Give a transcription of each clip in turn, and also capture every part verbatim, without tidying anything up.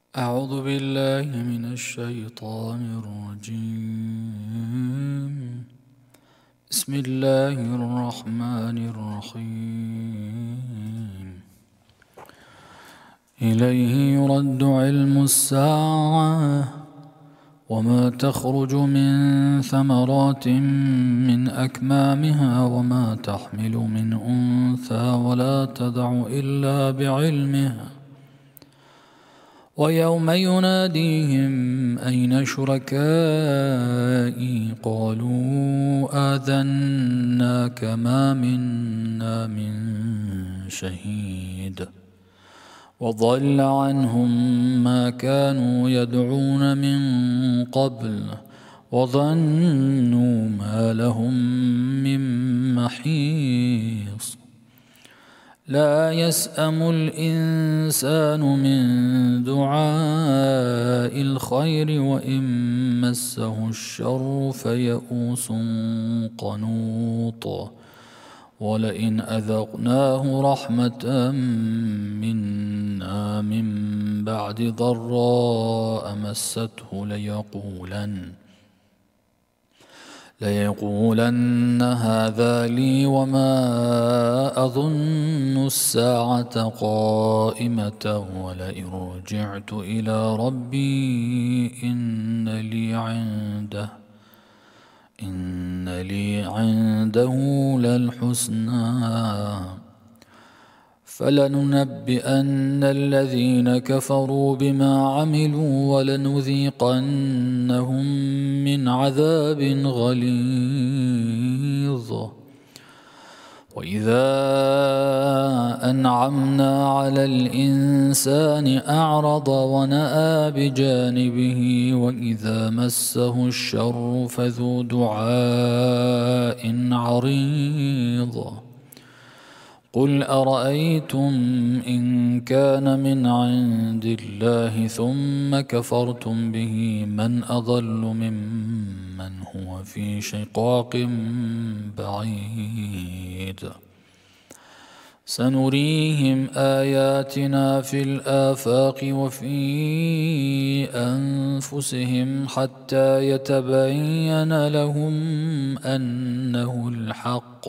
أعوذ بالله من الشيطان الرجيم. بسم الله الرحمن الرحيم. إليه يرد علم الساعة وما تخرج من ثمرات من أكمامها وما تحمل من أنثى ولا تدع إلا بعلمه ويوم يناديهم أين شركائي قالوا آذناك ما منا من شهيد وضل عنهم ما كانوا يدعون من قبل وظنوا ما لهم من محيص. لا يسأم الإنسان من دعاء الخير وإن مسه الشر فيئوس قنوط ولئن أذقناه رحمة منا من بعد ضراء مسته ليقولن ليقولن هذا لي وما أظن الساعة قائمة ولئن رجعت إلى ربي إن لي عنده إن لي عنده للحسنى فلننبئن الذين كفروا بما عملوا ولنذيقنهم من عذاب غليظ. وإذا أنعمنا على الإنسان أعرض ونأى بجانبه وإذا مسه الشر فذو دعاء عريض. قل أرأيتم إن كان من عند الله ثم كفرتم به من أضل ممن هو في شقاق بعيد. سنريهم آياتنا في الآفاق وفي أنفسهم حتى يتبين لهم أنه الحق.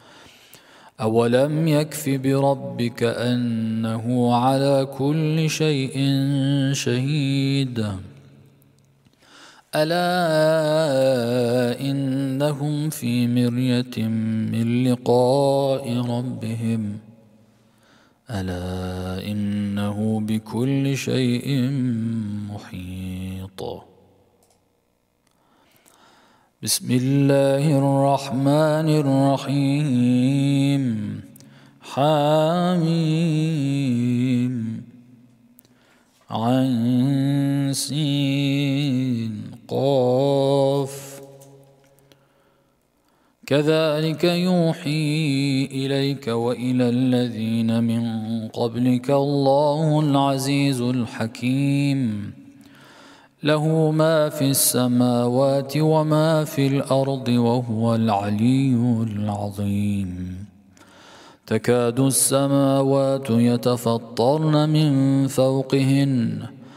أولم يكف بربك أنه على كل شيء شهيد. ألا إنهم في مرية من لقاء ربهم ألا إنه بكل شيء محيط. بسم الله الرحمن الرحيم. حاميم عين سين قاف كذلك يوحي إليك وإلى الذين من قبلك الله العزيز الحكيم. له ما في السماوات وما في الأرض وهو العلي العظيم. تكاد السماوات يتفطرن من فوقهن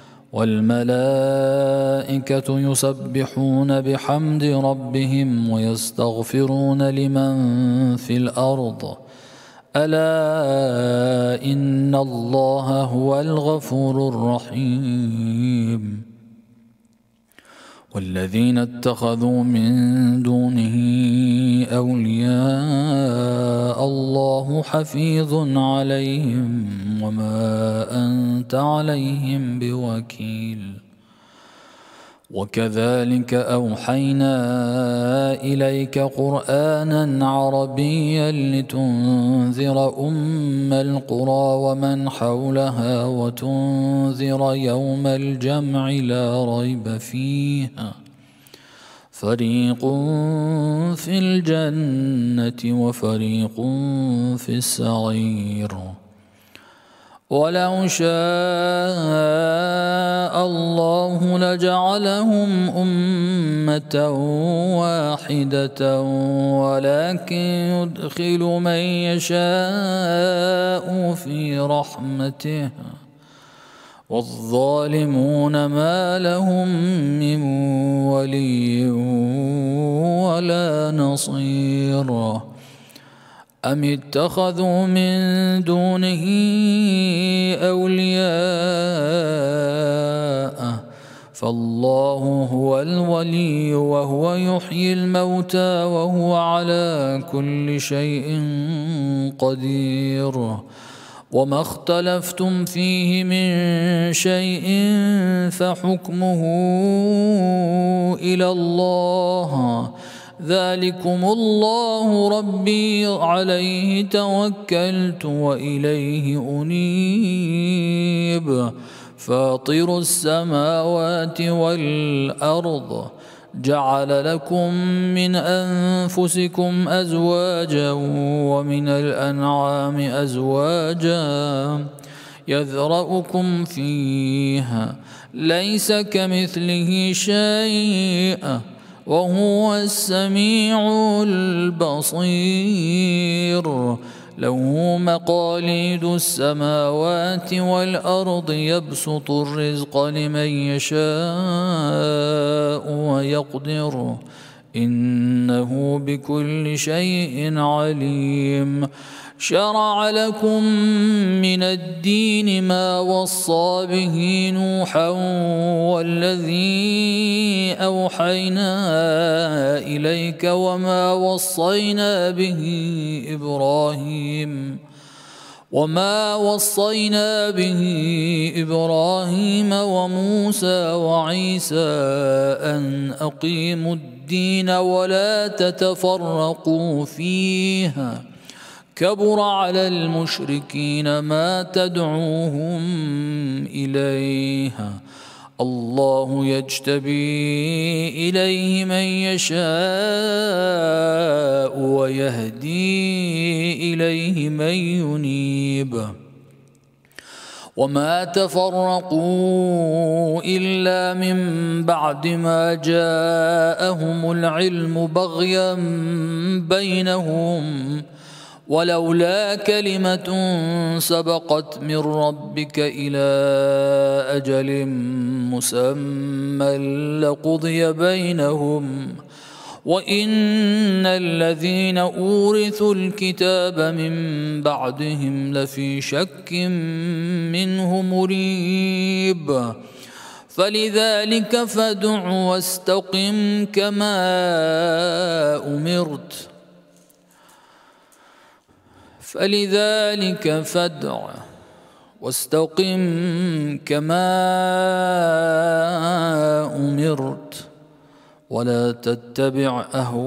والملائكة يسبحون بحمد ربهم ويستغفرون لمن في الأرض ألا إن الله هو الغفور الرحيم. والذين اتخذوا من دونه أولياء الله حفيظ عليهم وما أنت عليهم بوكيل. وكذلك أوحينا إليك قرآنا عربيا لتنذر أم القرى ومن حولها وتنذر يوم الجمع لا ريب فيه فريق في الجنة وفريق في السعير. ولو شاء الله لجعلهم أمة واحدة ولكن يدخل من يشاء في رحمته والظالمون ما لهم من ولي ولا نصير. أم اتخذوا من دونه أولياء فالله هو الولي وهو يحيي الموتى وهو على كل شيء قدير. وما اختلفتم فيه من شيء فحكمه إلى الله ذلكم الله ربي عليه توكلت وإليه أنيب. فاطر السماوات والأرض جعل لكم من أنفسكم أزواجا ومن الأنعام أزواجا يذرأكم فيها ليس كمثله شيء وهو السميع البصير. له مقاليد السماوات والأرض يبسط الرزق لمن يشاء ويقدر إنه بكل شيء عليم. شرع لكم من الدين ما وصى به نوحا والذي أوحينا إليك وما وصينا به إبراهيم وما وصينا به إبراهيم وموسى وعيسى أن أقيموا الدين ولا تتفرقوا فيه كبر على المشركين ما تدعوهم إليها الله يجتبي إليه من يشاء ويهدي إليه من ينيب. وما تفرقوا إلا من بعد ما جاءهم العلم بغيا بينهم ولولا كلمة سبقت من ربك إلى أجل مسمى لقضي بينهم وإن الذين أورثوا الكتاب من بعدهم لفي شك منه مريب. فلذلك فادع واستقم كما أمرت فلذلك فادع واستقم كما أمرت ولا تتبع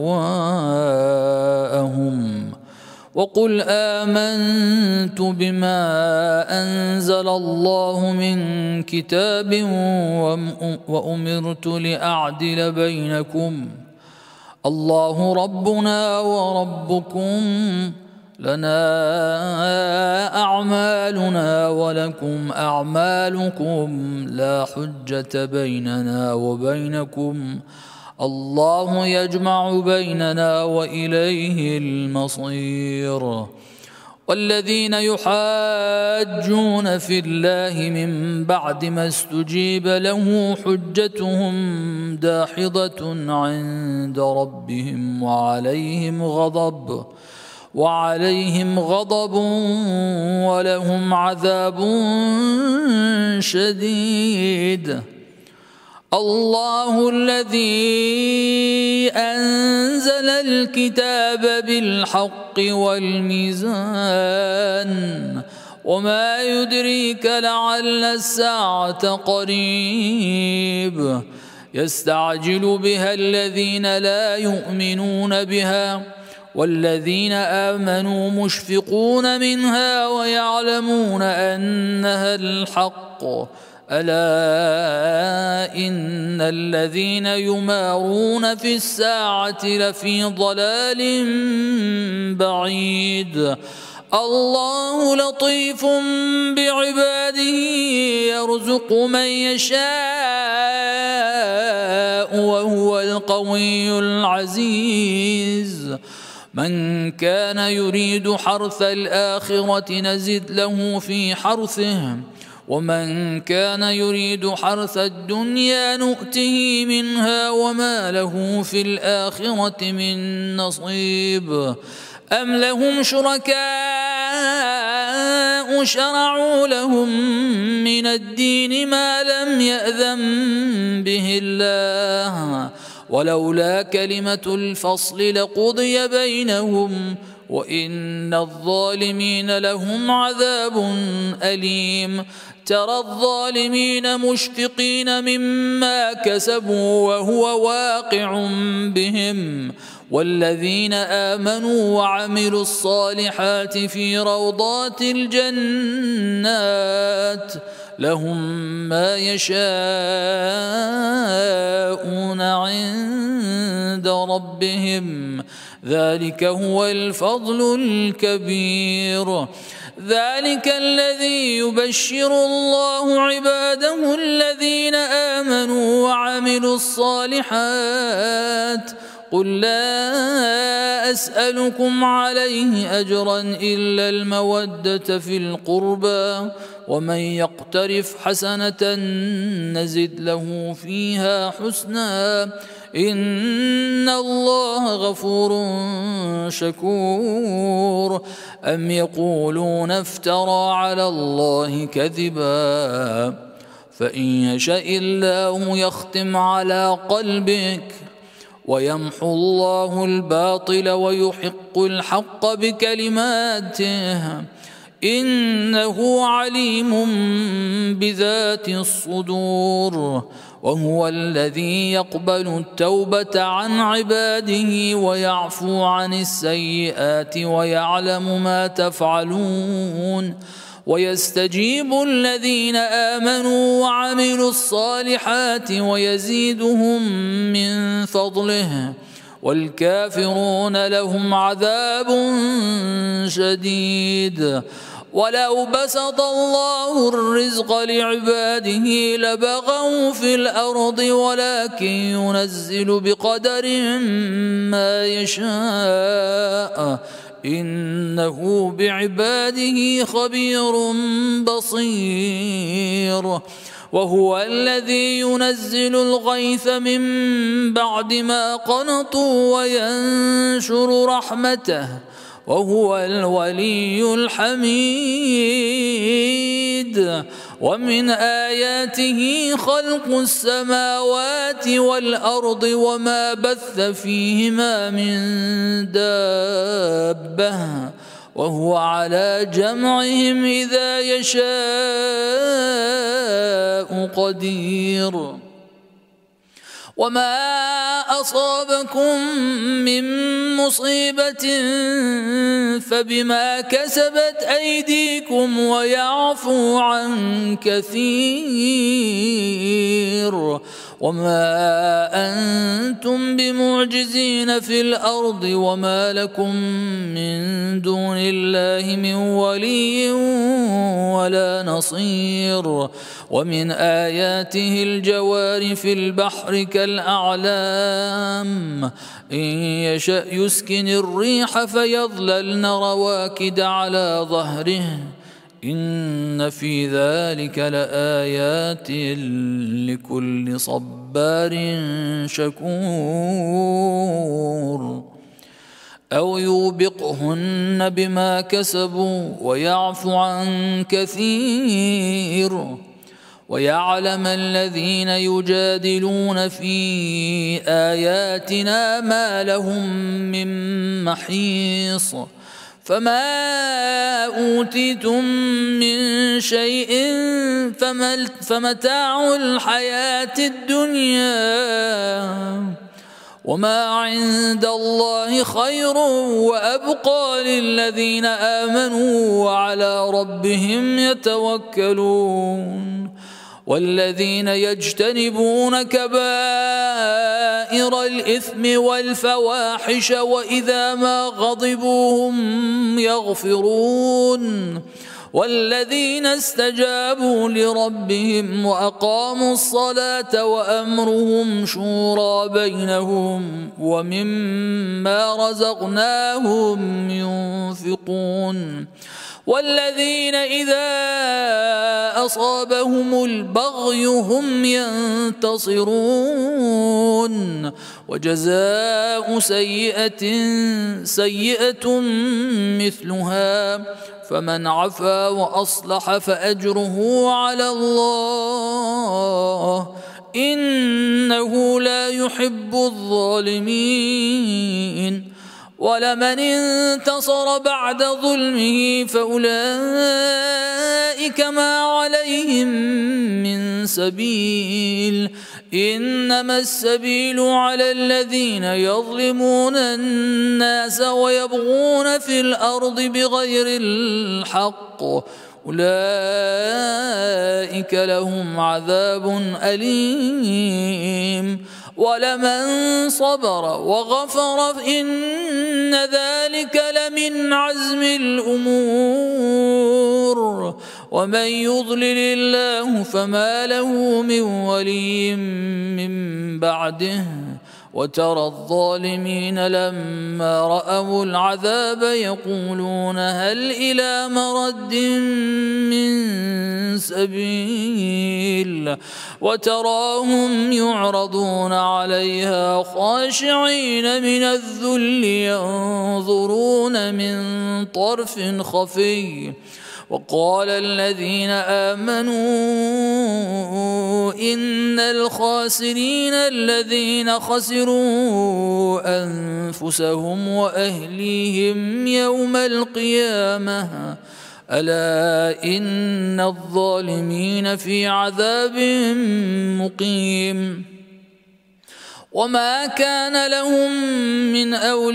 أهواءهم وقل آمنت بما أنزل الله من كتاب وأمرت لأعدل بينكم الله ربنا وربكم لنا أعمالنا ولكم أعمالكم لا حجة بيننا وبينكم الله يجمع بيننا وإليه المصير. والذين يحاجون في الله من بعد ما استجيب له حجتهم داحضة عند ربهم وعليهم غضب وعليهم غضب ولهم عذاب شديد. الله الذي أنزل الكتاب بالحق والميزان وما يدريك لعل الساعة قريب يستعجل بها الذين لا يؤمنون بها والذين آمنوا مشفقون منها ويعلمون أنها الحق ألا إن الذين يمارون في الساعة لفي ضلال بعيد. الله لطيف بعباده يرزق من يشاء وهو القوي العزيز. من كان يريد حرث الآخرة نزد له في حرثه ومن كان يريد حرث الدنيا نؤته منها وما له في الآخرة من نصيب أم لهم شركاء شرعوا لهم من الدين ما لم يأذن به الله ولولا كلمة الفصل لقضي بينهم وإن الظالمين لهم عذاب أليم ترى الظالمين مشفقين مما كسبوا وهو واقع بهم والذين آمنوا وعملوا الصالحات في روضات الجنات لهم ما يشاءون عند ربهم ذلك هو الفضل الكبير ذلك الذي يبشر الله عباده الذين آمنوا وعملوا الصالحات قل لا أسألكم عليه أجرا إلا المودة في القربى ومن يقترف حسنة نزد له فيها حسنا إن الله غفور شكور أم يقولون افترى على الله كذبا فإن يشاء الله يختم على قلبك ويمحو الله الباطل ويحق الحق بكلماته إنه عليم بذات الصدور وهو الذي يقبل التوبة عن عباده ويعفو عن السيئات ويعلم ما تفعلون ويستجيب الذين آمنوا وعملوا الصالحات ويزيدهم من فضله والكافرون لهم عذاب شديد ولو بسط الله الرزق لعباده لبغوا في الأرض ولكن ينزل بقدر ما يشاء إنه بعباده خبير بصير وهو الذي ينزل الغيث من بعد ما قنطوا وينشر رحمته وهو الولي الحميد ومن آياته خلق السماوات والأرض وما بث فيهما من دابة وهو على جمعهم إذا يشاء قدير وما أصابكم من مصيبة فبما كسبت أيديكم ويعفو عن كثير وما أنتم بمعجزين في الأرض وما لكم من دون الله من ولي ولا نصير ومن آياته الجوار في البحر كالأعلام إن يشأ يسكن الريح فيظللن رواكد على ظهره إن في ذلك لآيات لكل صبار شكور أو يوبقهن بما كسبوا ويعفو عن كثير ويعلم الذين يجادلون في آياتنا ما لهم من محيص فما أوتيتم من شيء فمتاع الحياة الدنيا وما عند الله خير وأبقى للذين آمنوا وعلى ربهم يتوكلون والذين يجتنبون كبائر الإثم والفواحش وإذا ما غضبوا هم يغفرون والذين استجابوا لربهم وأقاموا الصلاة وأمرهم شورى بينهم ومما رزقناهم ينفقون والذين إذا أصابهم البغي هم ينتصرون وجزاء سيئة سيئة مثلها فمن عفا وأصلح فأجره على الله إنه لا يحب الظالمين ولمن انتصر بعد ظلمه فأولئك ما عليهم من سبيل إنما السبيل على الذين يظلمون الناس ويبغون في الأرض بغير الحق أولئك لهم عذاب أليم ولمن صبر وغفر إن ذلك لمن عزم الأمور ومن يضلل الله فما له من ولي من بعده وترى الظالمين لما رأوا العذاب يقولون هل إلى مرد من سبيل وتراهم يعرضون عليها خاشعين من الذل ينظرون من طرف خفي وقال الذين آمنوا إن الخاسرين الذين خسروا أنفسهم وأهليهم يوم القيامة ألا إن الظالمين في عذاب مقيم وما كان لهم من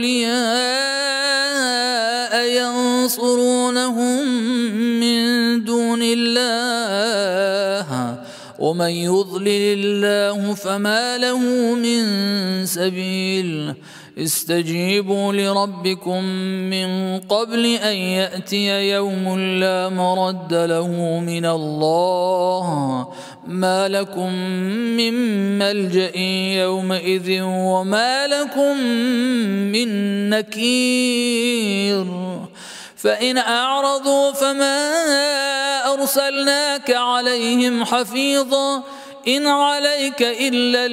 أولياء ينصرونهم من دون الله ومن يضلل الله فما له من سبيل استجيبوا لربكم من قبل أن يأتي يوم لا مرد له من الله ما لكم من ملجأ يومئذ وما لكم من نكير فإن أعرضوا فما أرسلناك عليهم حفيظا إن عليك إلا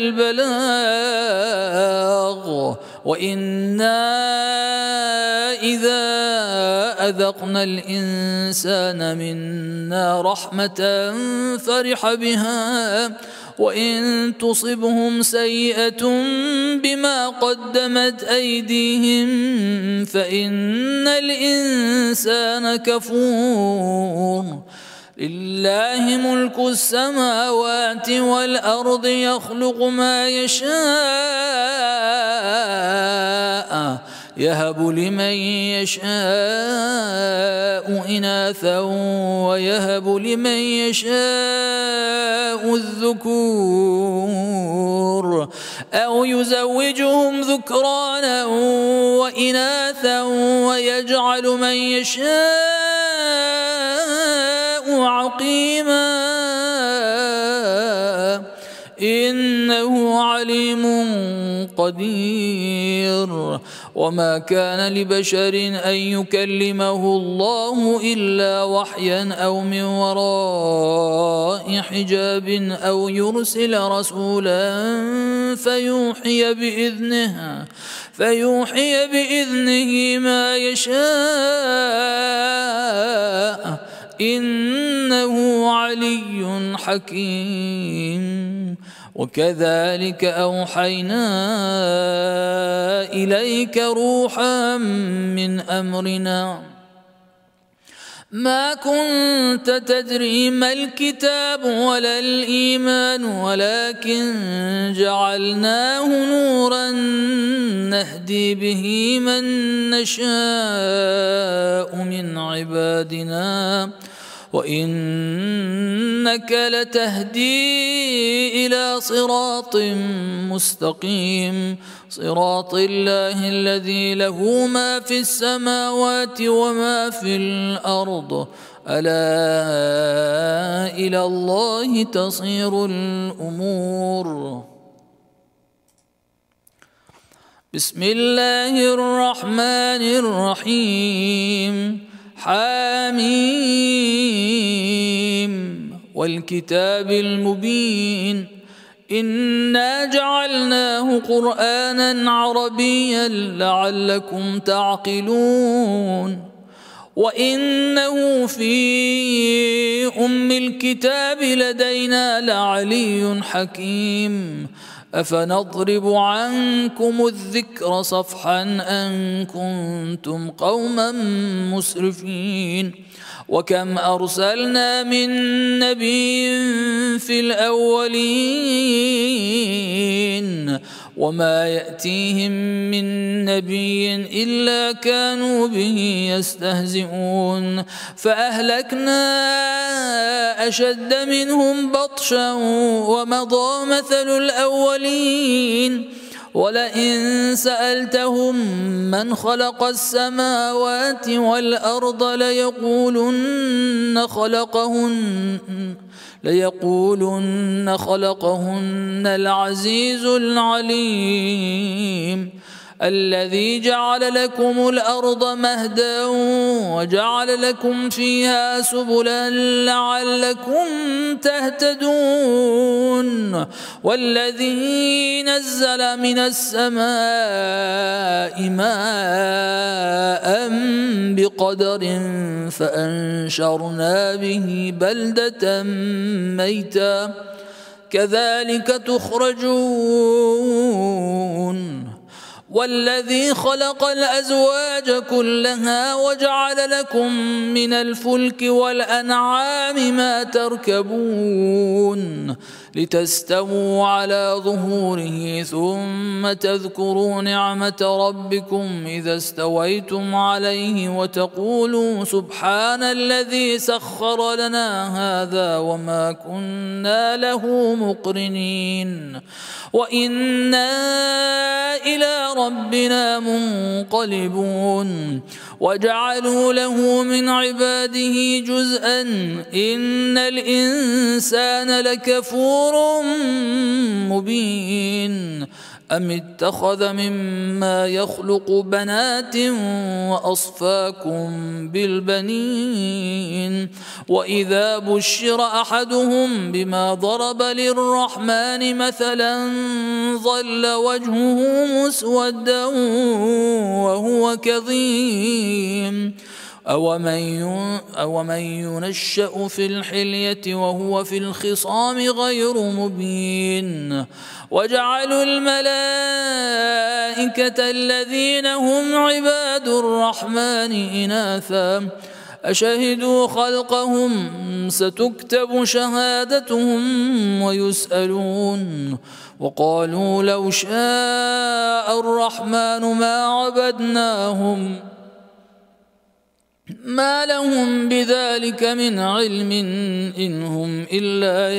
البلاغ وإنا إذا أذقنا الإنسان منا رحمة فرح بها وإن تصبهم سيئة بما قدمت أيديهم فإن الإنسان كفور لله ملك السماوات والأرض يخلق ما يشاء يهب لمن يشاء إناثا ويهب لمن يشاء الذكور أو يزوجهم ذكرانا وإناثا ويجعل من يشاء عقيما إنه عليم قدير وما كان لبشر أن يكلمه الله إلا وحيا أو من وراء حجاب أو يرسل رسولا فيوحي بإذنه فيوحي بإذنه ما يشاء إنه علي حكيم وكذلك أوحينا إليك روحا من أمرنا ما كنت تدري ما الكتاب ولا الإيمان ولكن جعلناه نورا نهدي به من نشاء من عبادنا وإنك لتهدي إلى صراط مستقيم صراط الله الذي له ما في السماوات وما في الأرض ألا إلى الله تصير الأمور بسم الله الرحمن الرحيم حميم والكتاب المبين إنا جعلناه قرآنا عربيا لعلكم تعقلون وإنه في أم الكتاب لدينا لعلي حكيم أفنضرب عنكم الذكر صفحا أن كنتم قوما مسرفين وكم أرسلنا من نبي في الأولين وما يأتيهم من نبي إلا كانوا به يستهزئون فأهلكنا أشد منهم بطشا ومضى مثل الأولين ولئن سألتهم من خلق السماوات والأرض ليقولن خلقهن ليقولن خلقهن العزيز العليم الذي جعل لكم الأرض مهدا وجعل لكم فيها سبلا لعلكم تهتدون والذي نزل من السماء ماء بقدر فأنشرنا به بلدة ميتا كذلك تخرجون والذي خلق الأزواج كلها وجعل لكم من الفلك والأنعام ما تركبون لتستووا على ظهوره ثم تذكروا نعمة ربكم إذا استويتم عليه وتقولوا سبحان الذي سخر لنا هذا وما كنا له مقرنين وإنا إلى ربنا منقلبون وجعلوا له من عباده جزءا إن الإنسان لكفور مبين أم اتخذ مما يخلق بنات وأصفاكم بالبنين وإذا بشر أحدهم بما ضرب للرحمن مثلا ظل وجهه مسودا وهو كظيم أومن ينشأ في الحلية وهو في الخصام غير مبين وجعلوا الملائكة الذين هم عباد الرحمن إناثا أشهدوا خلقهم ستكتب شهادتهم ويسألون وقالوا لو شاء الرحمن ما عبدناهم ما لهم بذلك من علم إن هم إلا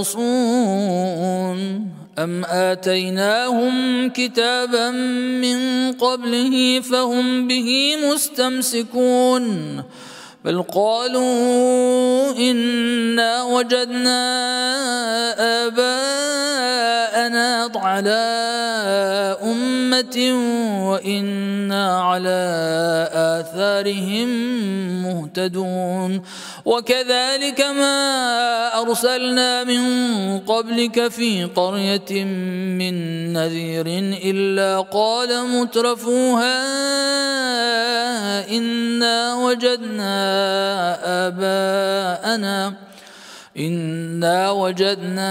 يخرصون أم آتيناهم كتابا من قبله فهم به مستمسكون بل قالوا إنا وجدنا آباءنا على أمة وإنا على آثارهم مهتدون وكذلك ما أرسلنا من قبلك في قرية من نذير إلا قال مترفوها إنا وجدنا آباءنا إنا وجدنا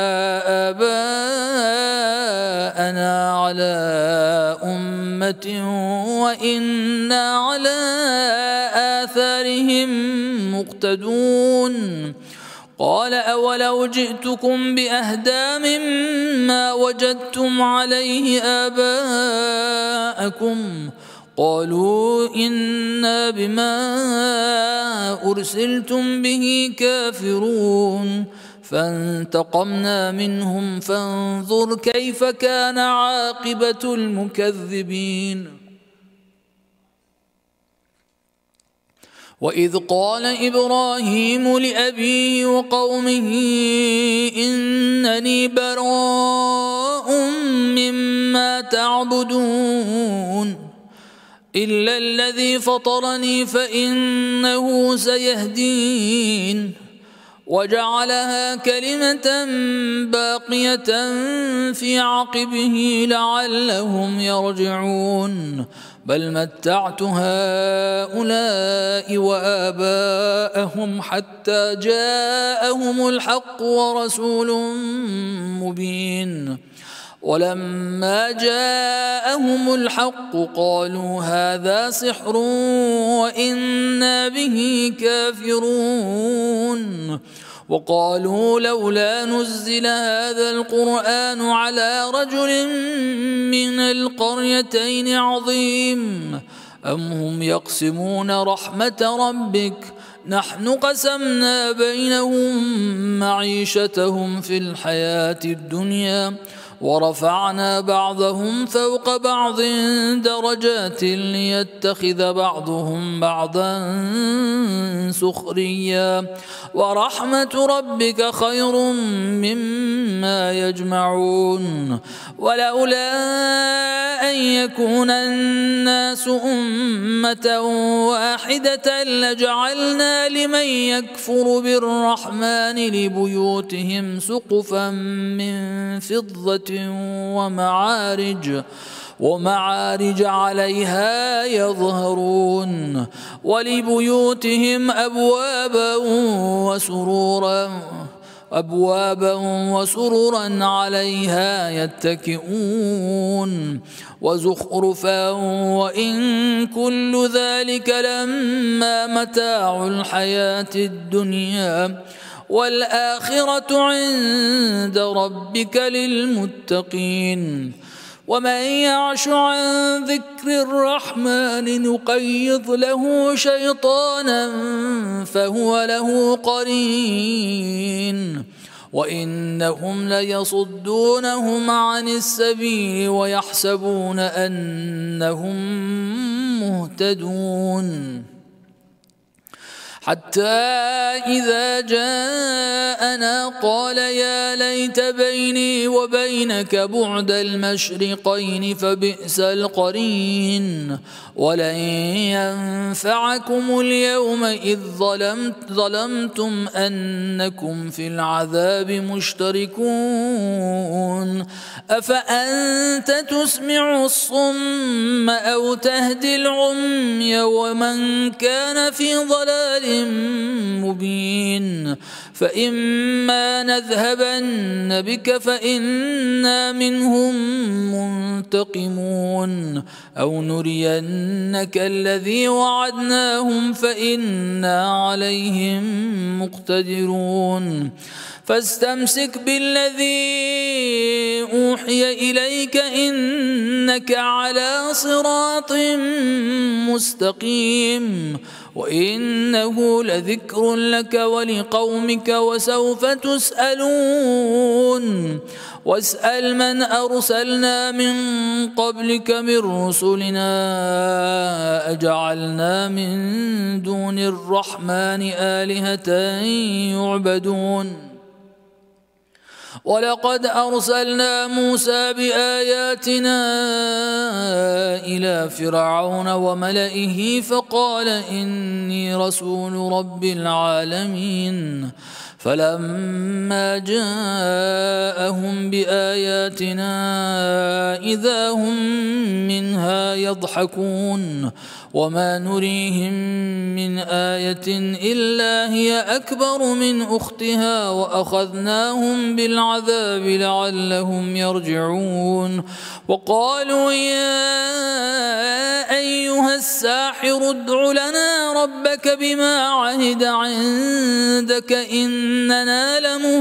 آباءنا على أمة وإنا على آثارهم مقتدون قال أولو جئتكم بأهدى مما وجدتم عليه آباءكم قالوا إنا بما أرسلتم به كافرون فانتقمنا منهم فانظر كيف كان عاقبة المكذبين وإذ قال إبراهيم لأبيه وقومه إنني براء مما تعبدون إلا الذي فطرني فإنه سيهدين وجعلها كلمة باقية في عقبه لعلهم يرجعون بل متعت هؤلاء وآباءهم حتى جاءهم الحق ورسول مبين ولما جاءهم الحق قالوا هذا سحر وإنا به كافرون وقالوا لولا نزل هذا القرآن على رجل من القريتين عظيم أم هم يقسمون رحمة ربك نحن قسمنا بينهم معيشتهم في الحياة الدنيا ورفعنا بعضهم فوق بعض درجات ليتخذ بعضهم بعضا سخريا ورحمة ربك خير مما يجمعون ولولا أن يكون الناس أمة واحدة لجعلنا لمن يكفر بالرحمن لبيوتهم سقفا من فضة ومعارج ومعارج عليها يظهرون ولبيوتهم أبوابا وسرورا أبوابا وسررا عليها يتكئون وزخرفا وإن كل ذلك لما متاع الحياة الدنيا والآخرة عند ربك للمتقين ومن يعش عن ذكر الرحمن نقيض له شيطانا فهو له قرين وإنهم ليصدونهم عن السبيل ويحسبون أنهم مهتدون حتى إذا جاءنا قال يا ليت بيني وبينك بعد المشرقين فبئس القرين ولن ينفعكم اليوم إذ ظلمت ظلمتم أنكم في العذاب مشتركون أفأنت تسمع الصم أو تهدي العمي ومن كان في ضلال مبين فإما نذهبن بك فإنا منهم منتقمون أو نرينك الذي وعدناهم فإنا عليهم مقتدرون فاستمسك بالذي أوحي إليك إنك على صراط مستقيم وإنه لذكر لك ولقومك وسوف تسألون واسأل من أرسلنا من قبلك من رسلنا أجعلنا من دون الرحمن آلهة يعبدون ولقد أرسلنا موسى بآياتنا إلى فرعون وملئه فقال إني رسول رب العالمين فلما جاءهم بآياتنا إذا هم منها يضحكون وما نريهم من آية إلا هي أكبر من أختها وأخذناهم بالعذاب لعلهم يرجعون وقالوا يا أيها الساحر ادع لنا ربك بما عهد عندك إننا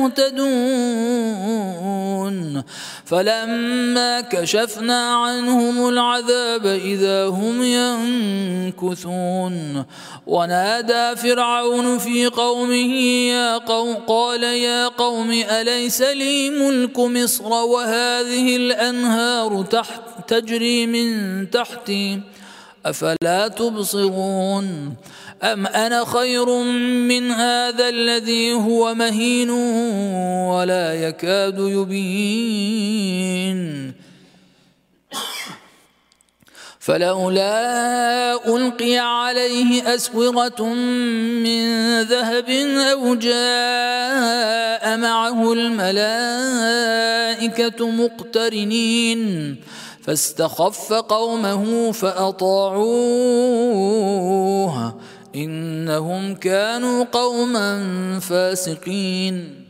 لمهتدون فلما كشفنا عنهم العذاب إذا هم ينكثون ونادى فرعون في قومه يا قوم قال يا قوم أليس لي ملك مصر وهذه الأنهار تحت تجري من تحتي أفلا تبصرون أم أنا خير من هذا الذي هو مهين ولا يكاد يبين فلولا ألقي عليه أسورة من ذهب أو جاء معه الملائكة مقترنين فاستخف قومه فأطاعوه إنهم كانوا قوما فاسقين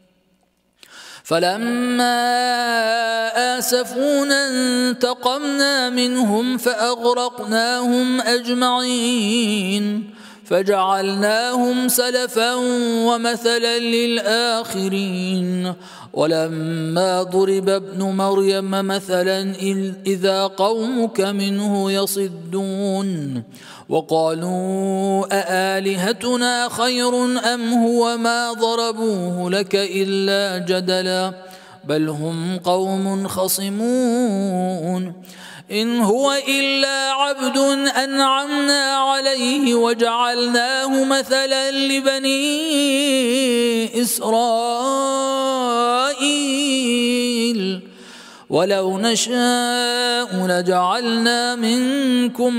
فلما آسفونا انتقمنا منهم فأغرقناهم أجمعين فجعلناهم سلفا ومثلا للآخرين ولما ضرب ابن مريم مثلا إذا قومك منه يصدون وقالوا أآلهتنا خير أم هو ما ضربوه لك إلا جدلا بل هم قوم خصمون إن هو إلا عبد أنعمنا عليه وجعلناه مثلا لبني إسرائيل ولو نشاء لجعلنا منكم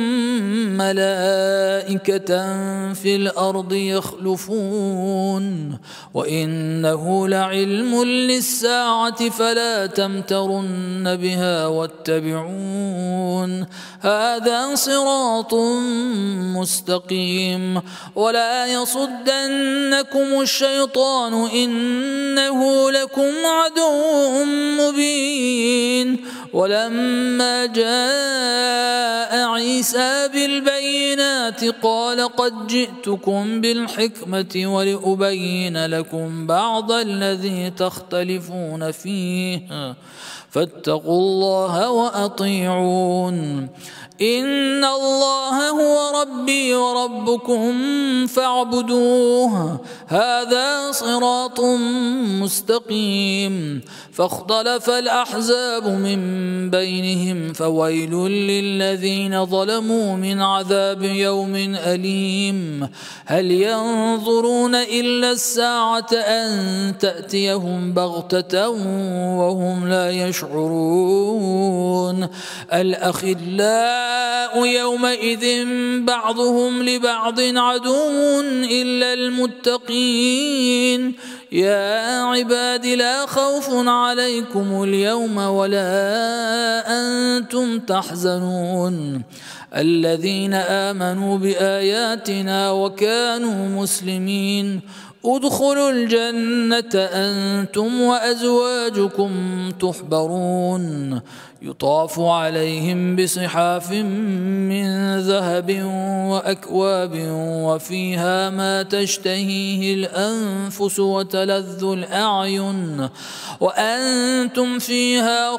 ملائكة في الأرض يخلفون وإنه لعلم للساعة فلا تمترن بها واتبعون هذا صراط مستقيم ولا يصدنكم الشيطان إنه لكم عدو مبين ولما جاء عيسى بالبينات قال قد جئتكم بالحكمة ولأبين لكم بعض الذي تختلفون فيه فاتقوا الله وأطيعون إن الله هو ربي وربكم فاعبدوه هذا صراط مستقيم فاختلف الأحزاب من بينهم فويل للذين ظلموا من عذاب يوم أليم هل ينظرون إلا الساعة أن تأتيهم بغتة وهم لا يشعرون الأخلاء يومئذ بعضهم لبعض عدو إلا المتقين يا عباد لا خوف عليكم اليوم ولا أنتم تحزنون الذين آمنوا بآياتنا وكانوا مسلمين ادخلوا الجنة أنتم وأزواجكم تحبرون يطاف عليهم بصحاف من ذهب وأكواب وفيها ما تشتهيه الأنفس وتلذ الأعين وأنتم فيها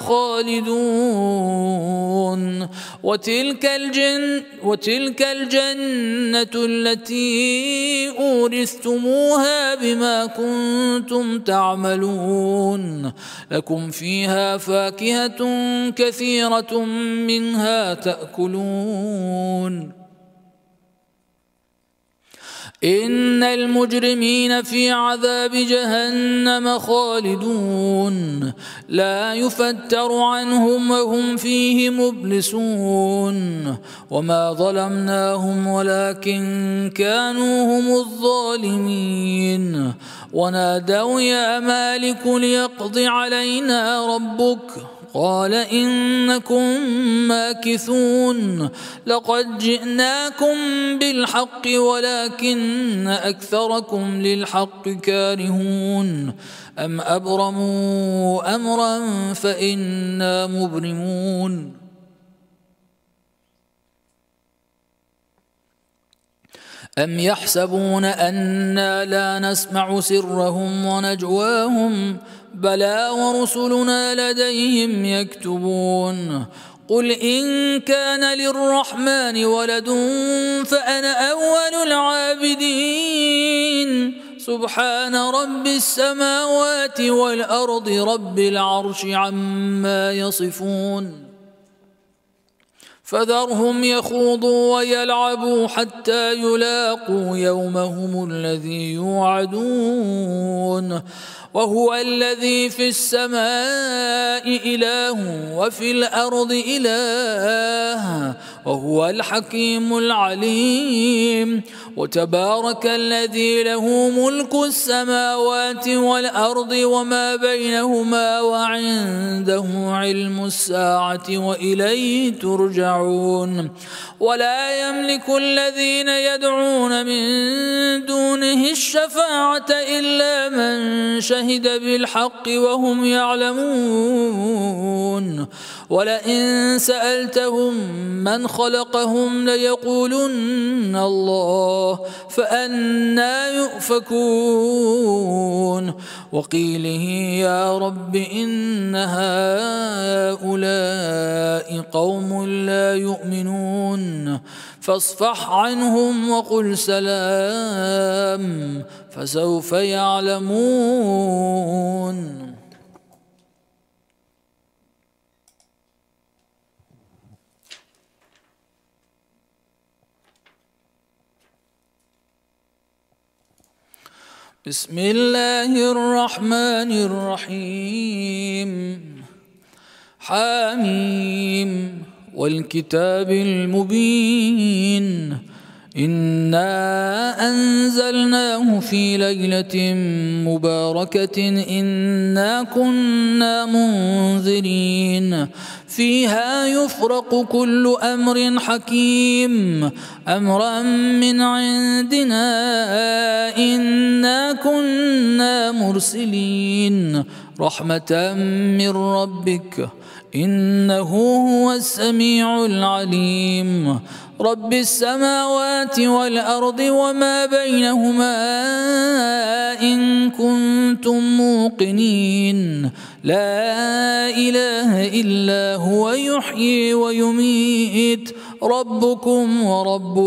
خالدون وتلك الجنة, وتلك الجنة التي أورثتموها بما كنتم تعملون لكم فيها فاكهة كثيرة منها تأكلون إن المجرمين في عذاب جهنم خالدون لا يفتر عنهم وهم فيه مبلسون وما ظلمناهم ولكن كانوا هم الظالمين ونادوا يا مالك ليقض علينا ربك قال إنكم ماكثون لقد جئناكم بالحق ولكن أكثركم للحق كارهون أم أبرموا أمرا فإنا مبرمون أم يحسبون أنا لا نسمع سرهم ونجواهم بلى ورسلنا لديهم يكتبون قل إن كان للرحمن ولد فأنا أول العابدين سبحان رب السماوات والأرض رب العرش عما يصفون فذرهم يخوضوا ويلعبوا حتى يلاقوا يومهم الذي يوعدون وهو الذي في السماء إله وفي الأرض إله وهو الحكيم العليم. وتبارك الذي له ملك السماوات والأرض وما بينهما وعنده علم الساعة وإليه ترجعون. ولا يملك الذين يدعون من دونه الشفاعة إلا من شهد بالحق وهم يعلمون. ولئن سألتهم من خلقهم ليقولن الله فأنى يؤفكون. وقيله يا رب إن هؤلاء قوم لا يؤمنون فاصفح عنهم وقل سلام فسوف يعلمون. بسم الله الرحمن الرحيم. حاميم والكتاب المبين إنا أنزلناه في ليلة مباركة إنا كنا منذرين فيها يفرق كل أمر حكيم أمرا من عندنا إنا كنا مرسلين رحمة من ربك إنه هو السميع العليم. رب السماوات والأرض وما بينهما إن كنتم موقنين لا إله إلا هو يحيي ويميت ربكم ورب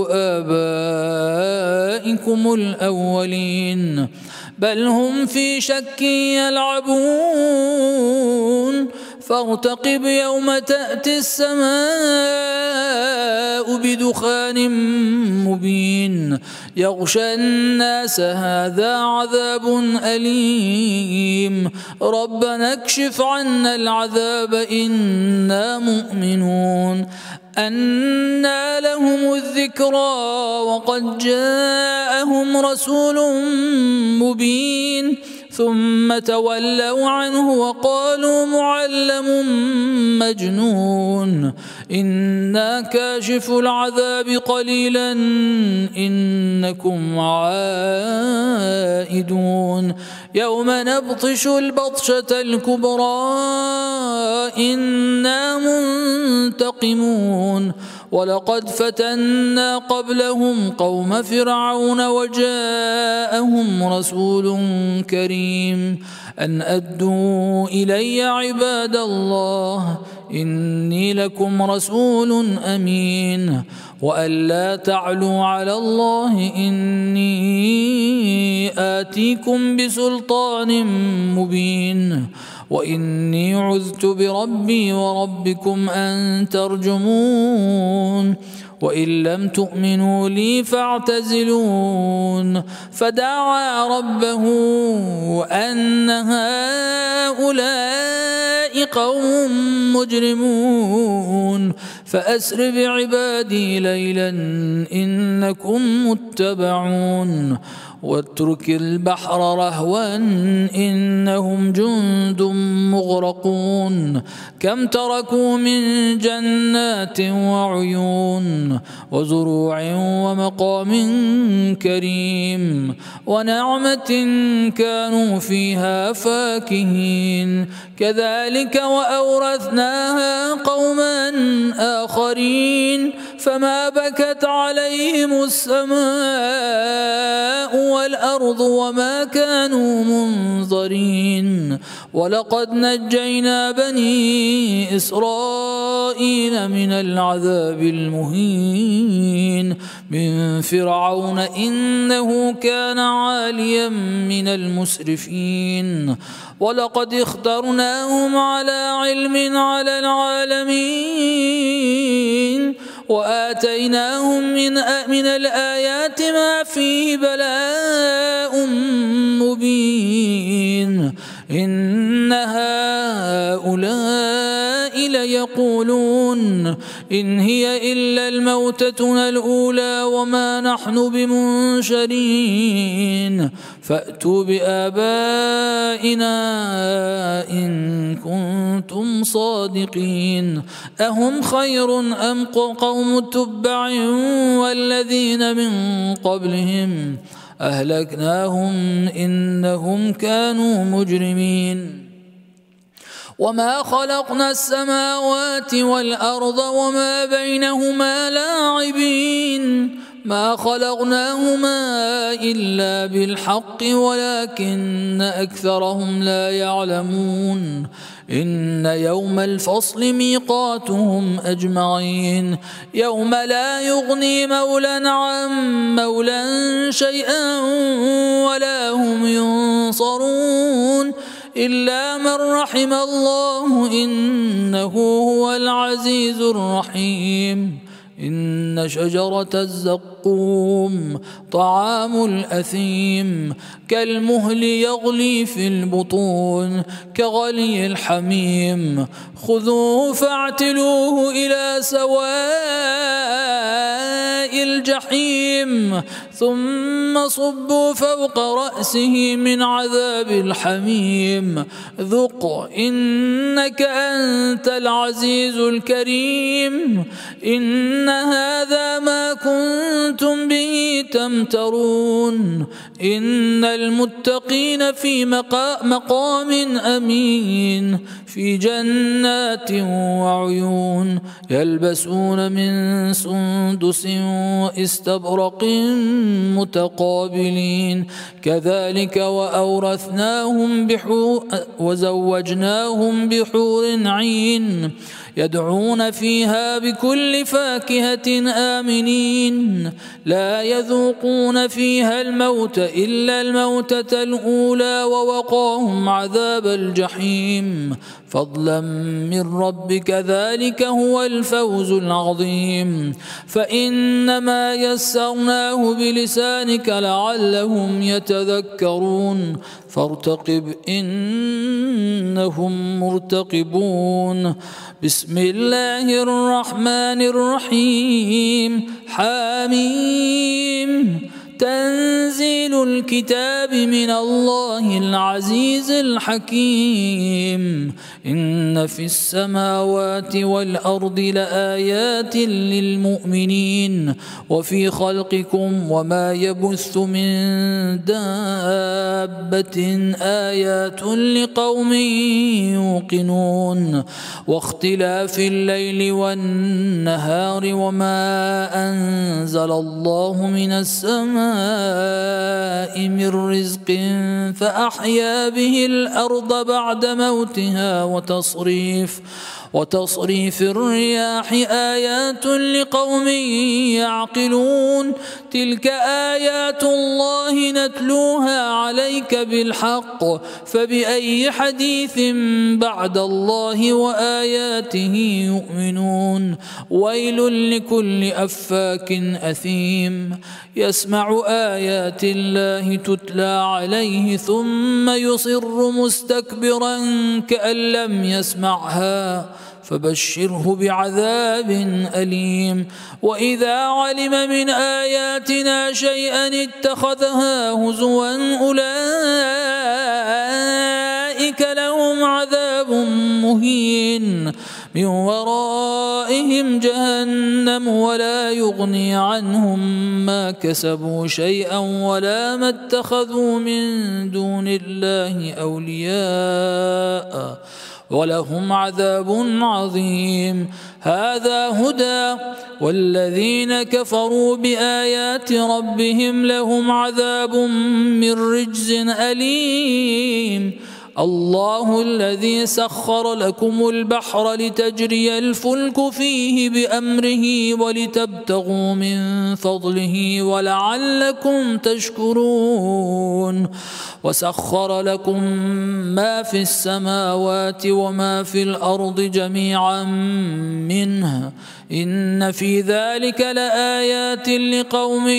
آبائكم الأولين بل هم في شك يلعبون فارتقب يوم تأتي السماء بدخان مبين يغشى الناس هذا عذاب أليم ربنا اكشف عنا العذاب إنا مؤمنون. أنى لهم الذكرى وقد جاءهم رسول مبين ثم تولوا عنه وقالوا معلم مجنون إنا كاشف العذاب قليلا إنكم عائدون يوم نبطش البطشة الكبرى إنا منتقمون. ولقد فتنا قبلهم قوم فرعون وجاءهم رسول كريم أن أدوا إلي عباد الله إني لكم رسول أمين وأن لا تعلوا على الله إني آتيكم بسلطان مبين وإني عذت بربي وربكم أن ترجمون وإن لم تؤمنوا لي فاعتزلون. فدعا ربه أن هؤلاء قوم مجرمون فأسر بعبادي ليلا إنكم متبعون واترك البحر رهوا إنهم جند مغرقون كم تركوا من جنات وعيون وزروع ومقام كريم ونعمة كانوا فيها فاكهين كذلك وأورثناها قوما آخرين فما بكت عليهم السماء والأرض وما كانوا منظرين. ولقد نجينا بني إسرائيل من العذاب المهين من فرعون إنه كان عاليا من المسرفين ولقد اخترناهم على علم على العالمين وآتيناهم من من الآيات ما فيه بلاء مبين إن هؤلاء ليقولون إن هي إلا الموتتنا الأولى وما نحن بمنشرين فأتوا بآبائنا إن كنتم صادقين أهم خير أم قوم تبع والذين من قبلهم أهلكناهم إنهم كانوا مجرمين وما خلقنا السماوات والأرض وما بينهما لاعبين ما خلقناهما إلا بالحق ولكن أكثرهم لا يعلمون إن يوم الفصل ميقاتهم أجمعين يوم لا يغني مولى عن مولى شيئا ولا هم ينصرون إلا من رحم الله إنه هو العزيز الرحيم إن شجرة الزقوم طعام الأثيم كالمهل يغلي في البطون كغلي الحميم خذوه فاعتلوه إلى سواء الجحيم ثم صبوا فوق رأسه من عذاب الحميم ذق إنك أنت العزيز الكريم إن هذا ما كنتم به تمترون إن المتقين في مقام أمين في جنات وعيون يلبسون من سندس واستبرق متقابلين كذلك وأورثناهم بحور وزوجناهم بحور عين يدعون فيها بكل فاكهة آمنين لا يذوقون فيها الموت إلا الموتة الأولى ووقاهم عذاب الجحيم فضلا من ربك ذلك هو الفوز العظيم فإنما يسرناه بلسانك لعلهم يتذكرون فارتقب إنهم مرتقبون بسم الله الرحمن الرحيم حميم تنزيل الكتاب من الله العزيز الحكيم إن في السماوات والأرض لآيات للمؤمنين وفي خلقكم وما يبث من دابة آيات لقوم يوقنون واختلاف الليل والنهار وما أنزل الله من السماء من رزق فأحيا به الأرض بعد موتها وتصريف وتصريف الرياح آيات لقوم يعقلون تلك آيات الله نتلوها عليك بالحق فبأي حديث بعد الله وآياته يؤمنون ويل لكل أفاك أثيم يسمع آيات الله تتلى عليه ثم يصر مستكبرا كأن لم يسمعها فبشره بعذاب أليم وإذا علم من آياتنا شيئا اتخذها هزوا أولئك لهم عذاب مهين من ورائهم جهنم ولا يغني عنهم ما كسبوا شيئا ولا ما اتخذوا من دون الله أولياء ولهم عذاب عظيم هذا هدى والذين كفروا بآيات ربهم لهم عذاب من رجز أليم الله الذي سخر لكم البحر لتجري الفلك فيه بأمره ولتبتغوا من فضله ولعلكم تشكرون وسخر لكم ما في السماوات وما في الأرض جميعا منه إن في ذلك لآيات لقوم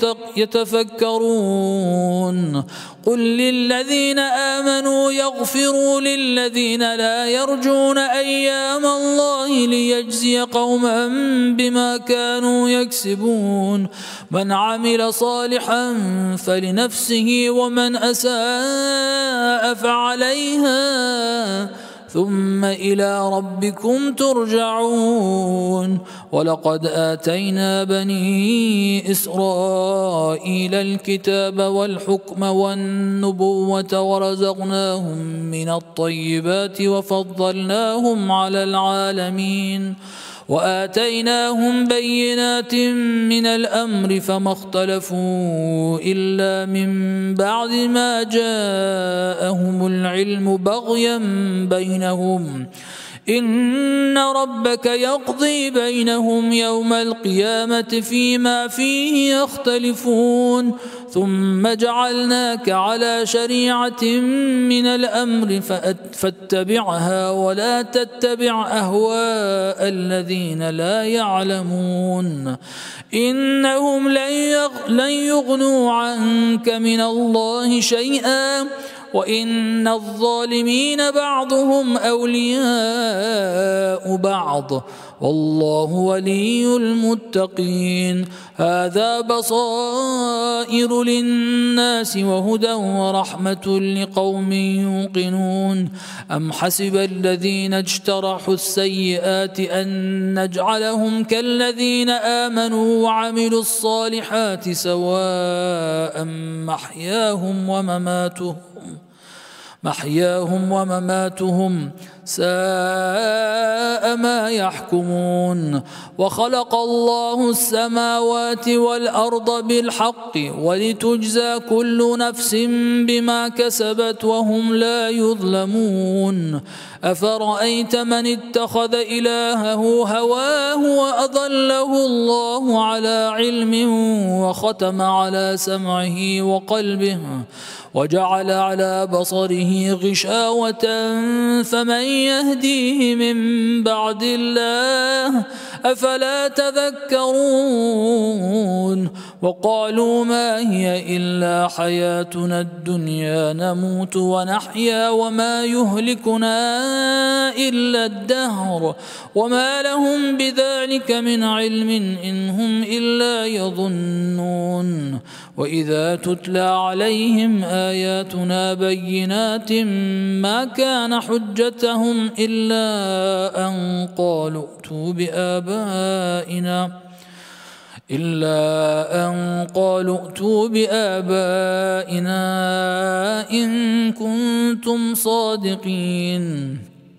يتفكرون قل للذين آمنوا يغفروا للذين لا يرجون أيام الله ليجزي قوما بما كانوا يكسبون من عمل صالحا فلنفسه ومن أساء فعليها ثم إلى ربكم ترجعون ولقد آتينا بني إسرائيل الكتاب والحكم والنبوة ورزقناهم من الطيبات وفضلناهم على العالمين وآتيناهم بينات من الأمر فما اختلفوا إلا من بعد ما جاءهم العلم بغيا بينهم إن ربك يقضي بينهم يوم القيامة فيما فيه يختلفون ثم جعلناك على شريعة من الأمر فاتبعها ولا تتبع أهواء الذين لا يعلمون إنهم لن يغنوا عنك من الله شيئا وإن الظالمين بعضهم أولياء بعض والله ولي المتقين هذا بصائر للناس وهدى ورحمة لقوم يوقنون أم حسب الذين اجترحوا السيئات أن نجعلهم كالذين آمنوا وعملوا الصالحات سواء محياهم ومماتهم محياهم ومماتهم ساء ما يحكمون وخلق الله السماوات والأرض بالحق ولتجزى كل نفس بما كسبت وهم لا يظلمون أفرأيت من اتخذ إلهه هواه وأضله الله على علم وختم على سمعه وقلبه وجعل على بصره غشاوة فمن يهديه من بعد الله أفلا تذكرون وقالوا ما هي إلا حياتنا الدنيا نموت ونحيا وما يهلكنا إلا الدهر وما لهم بذلك من علم إن هم إلا يظنون وإذا تتلى عليهم آياتنا بينات ما كان حجتهم إلا أن قالوا ائتوا بآبائنا إلا أن قالوا ائتوا بآبائنا إن كنتم صادقين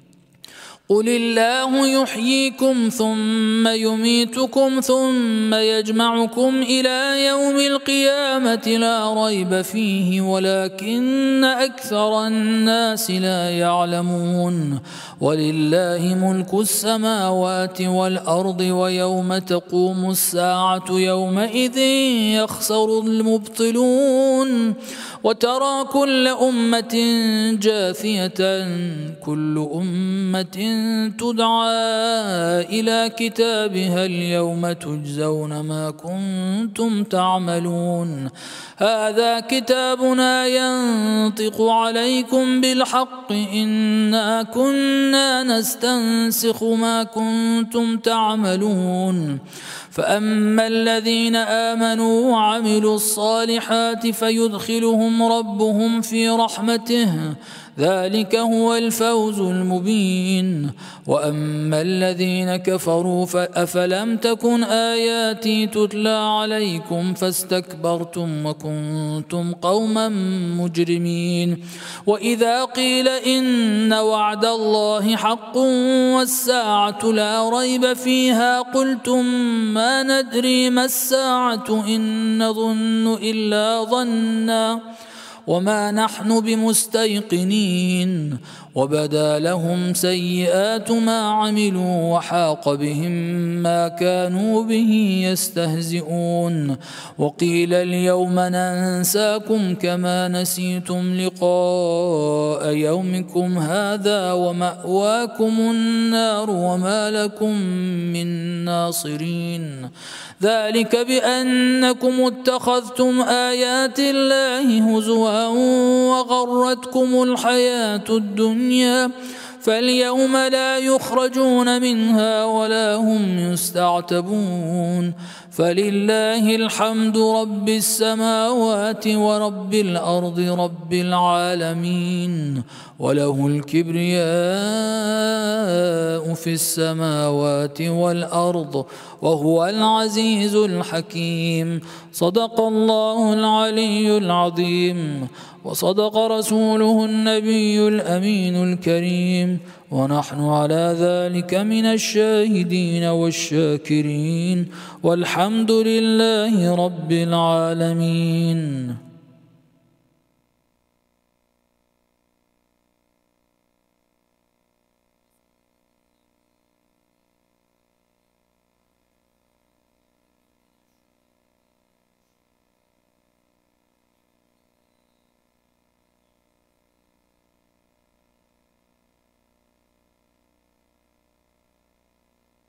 قل الله يحييكم ثم يميتكم ثم يجمعكم إلى يوم القيامة لا ريب فيه ولكن أكثر الناس لا يعلمون ولله ملك السماوات والأرض ويوم تقوم الساعة يومئذ يخسر المبطلون وترى كل أمة جاثية كل أمة تدعى إلى كتابها اليوم تجزون ما كنتم تعملون هذا كتابنا ينطق عليكم بالحق إنا كنا نستنسخ ما كنتم تعملون فأما الذين آمنوا وعملوا الصالحات فيدخلهم ربهم في رحمته ذلك هو الفوز المبين وأما الذين كفروا فأفلم تكن آياتي تتلى عليكم فاستكبرتم وكنتم قوما مجرمين وإذا قيل إن وعد الله حق والساعة لا ريب فيها قلتم ما ندري ما الساعة إن نظن إلا ظنا وما نحن بمستيقنين وبدا لهم سيئات ما عملوا وحاق بهم ما كانوا به يستهزئون وقيل اليوم ننساكم كما نسيتم لقاء يومكم هذا ومأواكم النار وما لكم من ناصرين ذلك بأنكم اتخذتم آيات الله هزوا وغرتكم الحياة الدنيا فاليوم لا يخرجون منها ولا هم يستعتبون فلله الحمد رب السماوات ورب الأرض رب العالمين وله الكبرياء في السماوات والأرض وهو العزيز الحكيم صدق الله العلي العظيم وصدق رسوله النبي الأمين الكريم ونحن على ذلك من الشاهدين والشاكرين والحمد لله رب العالمين.